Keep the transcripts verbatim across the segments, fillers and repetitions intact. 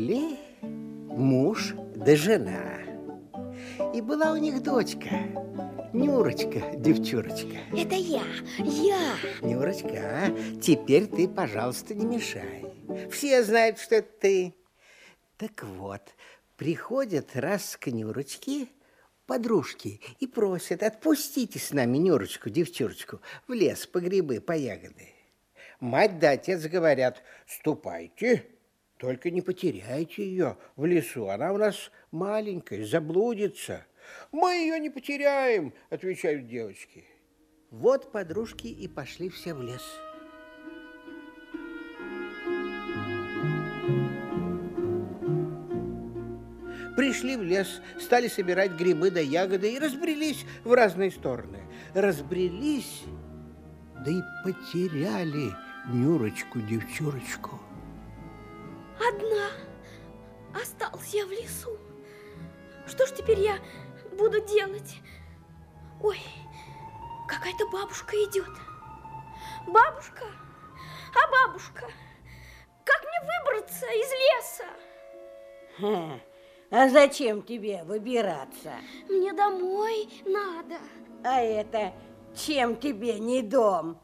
Жили муж да жена. И была у них дочка, Нюрочка, девчурочка. Это я, я. Нюрочка, теперь ты, пожалуйста, не мешай. Все знают, что это ты. Так вот, приходят раз к Нюрочке подружки и просят: отпустите с нами Нюрочку, девчурочку, в лес по грибы, по ягоды. Мать да отец говорят: ступайте, только не потеряйте ее в лесу, она у нас маленькая, заблудится. Мы ее не потеряем, отвечают девочки. Вот подружки и пошли все в лес. Пришли в лес, стали собирать грибы да ягоды и разбрелись в разные стороны. Разбрелись, да и потеряли Нюрочку, девчурочку. Одна осталась я в лесу. Что ж теперь я буду делать? Ой, какая-то бабушка идет. Бабушка, а бабушка, как мне выбраться из леса? Ха, а зачем тебе выбираться? Мне домой надо. А это чем тебе не дом?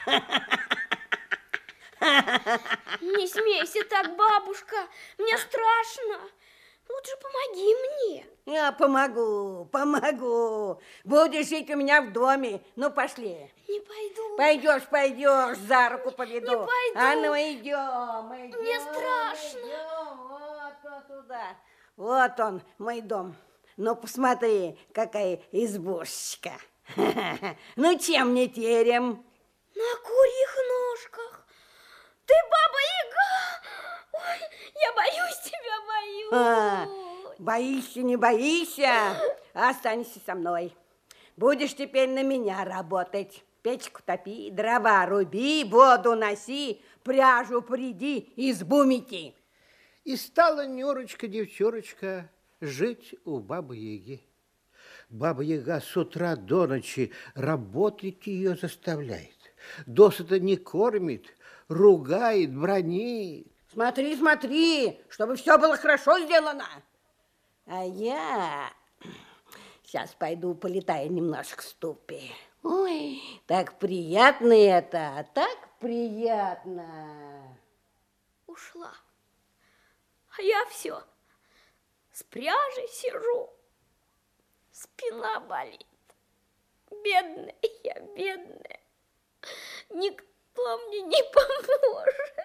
Не смейся так, бабушка, мне страшно. Лучше помоги мне. Я помогу, помогу. Будешь жить у меня в доме. Ну, пошли. Не пойду. Пойдешь, пойдешь, за руку поведу. Не пойду. А ну, идем, идем. Мне страшно. Идем, вот, вот туда. Вот он, мой дом. Ну, посмотри, какая избушечка. Ну, чем не терем? На курьих ножках. Ты Баба-Яга. Ой, я боюсь тебя, боюсь. А, боишься, не боишься, останься со мной. Будешь теперь на меня работать. Печку топи, дрова руби, воду носи, пряжу приди, избу мети. И стала Нюрочка, девчурочка, жить у Бабы-Яги. Баба-Яга с утра до ночи работать ее заставляет. Досыта не кормит, ругает, бранит. Смотри, смотри, чтобы все было хорошо сделано. А я сейчас пойду полетаю немножко в ступе. Ой, так приятно это, так приятно. Ушла. А я все с пряжей сижу. Спина болит. Бедная я, бедная. Никто мне не поможет.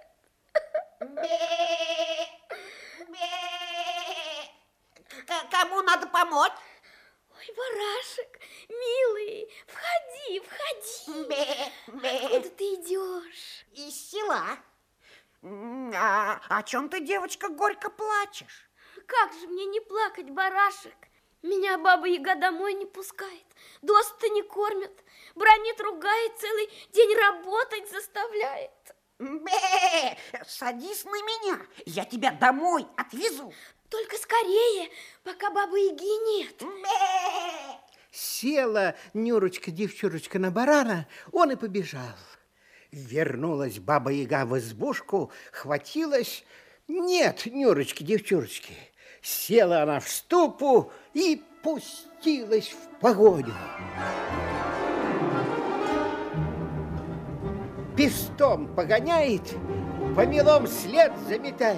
Кому надо помочь? Ой, барашек, милый, входи, входи. Бе, бе. Откуда ты идешь? Из села. А о чем ты, девочка, горько плачешь? Как же мне не плакать, барашек? Меня Баба-Яга домой не пускает, досыта не кормят, бранит, ругает, целый день работать заставляет. Бе, садись на меня, я тебя домой отвезу. Только скорее, пока Бабы-Яги нет. Бе. Села Нюрочка, девчурочка на барана, он и побежал. Вернулась Баба-Яга в избушку, хватилась. Нет Нюрочки, девчурочки. Села она в ступу и пустилась в погоню. Пестом погоняет, помелом след заметает.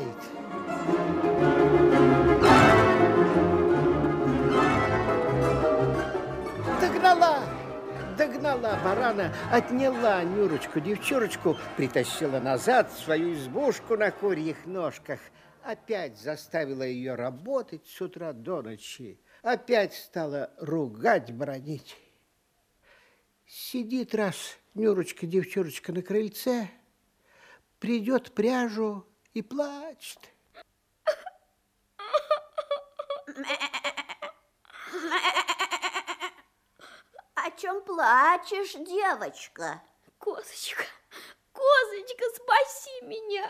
Догнала, догнала барана, отняла Нюрочку, девчурочку, притащила назад в свою избушку на курьих ножках. Опять заставила ее работать с утра до ночи. Опять стала ругать, бранить. Сидит раз Нюрочка, девчурочка на крыльце, придет пряжу и плачет. О чем плачешь, девочка? Козочка, козочка, спаси меня.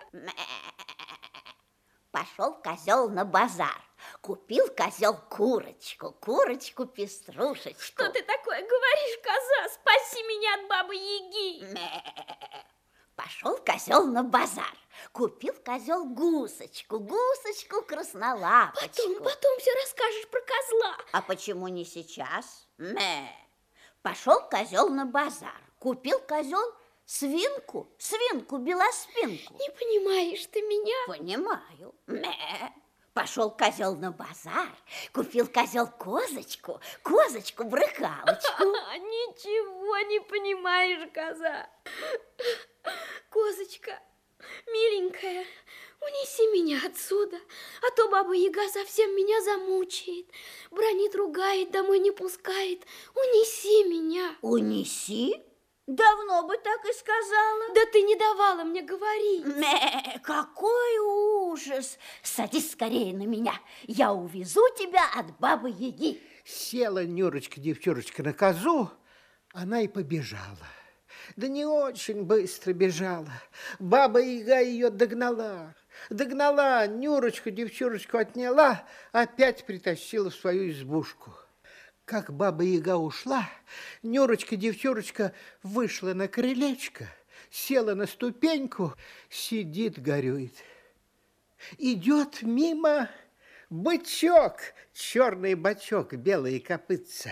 Пошел козел на базар. Купил козел курочку, курочку-пеструшечку. Что ты такое говоришь, коза? Спаси меня от Бабы-Яги. Пошел козел на базар. Купил козел гусочку, гусочку краснолапочку. Потом, потом все расскажешь про козла. А почему не сейчас? Мэ. Пошел козел на базар. Купил козел свинку, свинку белоспинку. Не понимаешь ты меня? Понимаю. Мэ. Пошел козел на базар, купил козел козочку, козочку-брыкалочку. Ничего не понимаешь, коза. Козочка, миленькая, унеси меня отсюда, а то Баба-Яга совсем меня замучает. Бранит, ругает, домой не пускает. Унеси меня. Унеси? Давно бы так и сказала. Да ты не давала мне говорить. Мэ, какой ужас! Садись скорее на меня. Я увезу тебя от Бабы-Яги. Села Нюрочка-девчурочка на козу, она и побежала. Да не очень быстро бежала. Баба-Яга ее догнала. Догнала, Нюрочку-девчурочку отняла, опять притащила в свою избушку. Как Баба-Яга ушла, Нюрочка-девчурочка вышла на крылечко, села на ступеньку, сидит, горюет. Идет мимо бычок, черный бочок, белые копытца.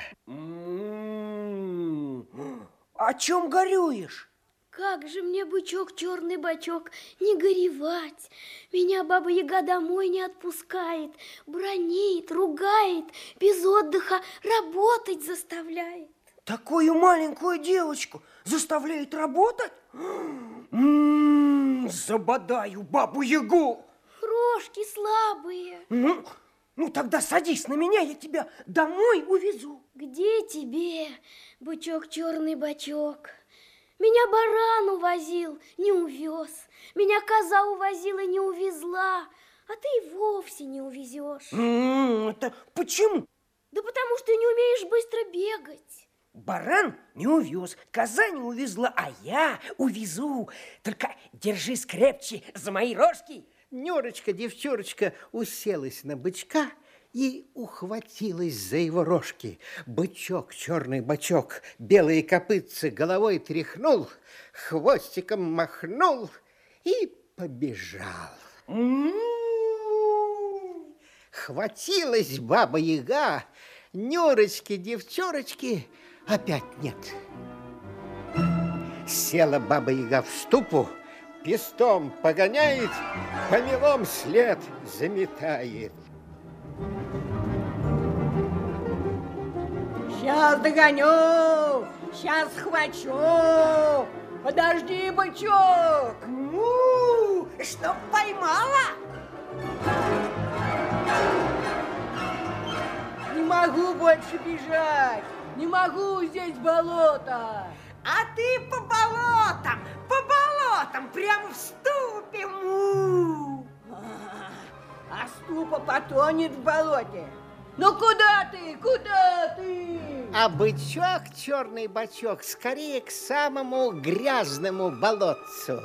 О чем горюешь? Как же мне, бычок, черный бочок, не горевать? Меня Баба-Яга домой не отпускает, бранит, ругает, без отдыха работать заставляет. Такую маленькую девочку заставляет работать? М-м-м, забодаю Бабу-Ягу. Рожки слабые. Ну, ну, тогда садись на меня, я тебя домой увезу. Где тебе, бычок, черный бочок? Меня баран увозил, не увез. Меня коза увозила, не увезла. А ты и вовсе не увезешь. М-м, это почему? Да потому что не умеешь быстро бегать. Баран не увез, коза не увезла, а я увезу. Только держись крепче за мои рожки. Нюрочка-девчурочка уселась на бычка и ухватилась за его рожки. Бычок, черный бочок, белые копытцы головой тряхнул, хвостиком махнул и побежал. Хватилась Баба-Яга, Нюрочки-девчурочки опять нет. Села Баба-Яга в ступу, пестом погоняет, помелом след заметает. Сейчас догоню, сейчас схвачу. Подожди, бычок. Ну, что, поймала? Не могу больше бежать. Не могу, здесь болото. А ты по болотам, по болотам, прямо в ступе. Му. А ступа потонет в болоте. Ну куда ты, куда ты? А бычок, черный бочок, скорее к самому грязному болотцу.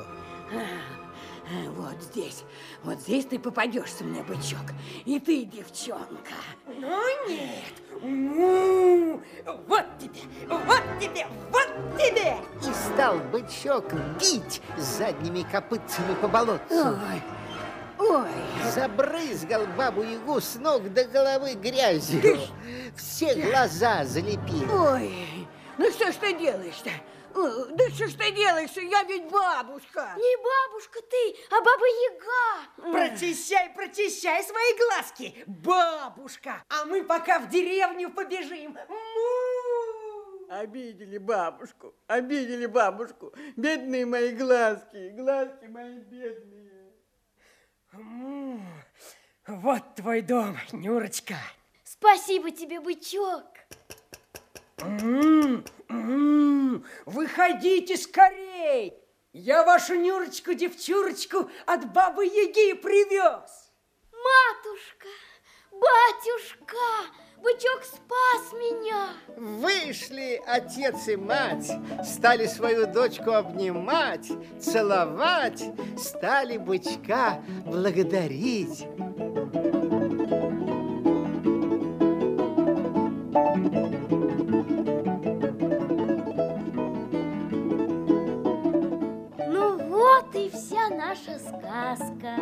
Вот здесь, вот здесь ты попадешься мне, бычок. И ты, девчонка. Ну нет. Му. Вот тебе, вот тебе, вот тебе. И стал бычок бить задними копытцами по болотцу. Ой, ой. Забрызгал Бабу-Ягу с ног до головы грязью. Все глаза залепил. Ой, ну что ж ты делаешь-то? Да что ж ты делаешь? Я ведь бабушка. Не бабушка ты, а Баба-Яга. Прочищай, прочищай свои глазки, бабушка. А мы пока в деревню побежим. Му. Обидели бабушку, обидели бабушку. Бедные мои глазки, глазки мои бедные. Му. Вот твой дом, Нюрочка. Спасибо тебе, бычок. М-м, м-м, выходите скорей! Я вашу Нюрочку-девчурочку от Бабы-Яги привез. Матушка, батюшка, бычок спас меня. Вышли отец и мать, стали свою дочку обнимать, целовать, стали бычка благодарить. Ну вот и и вся наша сказка.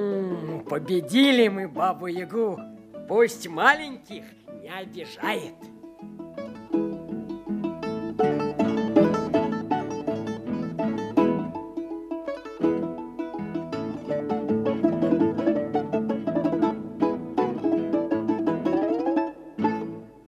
М-м, победили мы Бабу-Ягу. Пусть маленьких не обижает.